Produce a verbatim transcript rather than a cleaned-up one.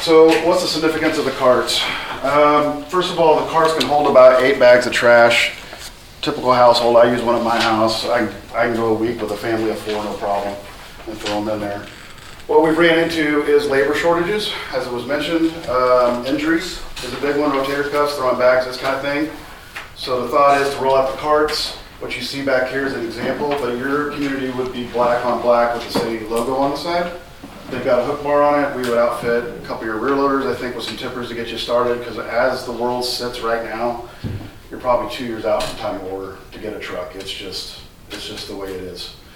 So what's the significance of the carts? Um, first of all, the carts can hold about eight bags of trash. Typical household, I use one at my house. I, I can go a week with a family of four, no problem, and throw them in there. What we've ran into is labor shortages, as it was mentioned. Um, injuries is a big one, rotator cuffs, throwing bags, this kind of thing. So the thought is to roll out the carts. What you see back here is an example, but your community would be black on black with the city logo on the side. They've got a hook bar on it. We would outfit a couple of your rear loaders, I think, with some tippers to get you started, because as the world sits right now, you're probably two years out from time of order to get a truck. It's just, it's just the way it is.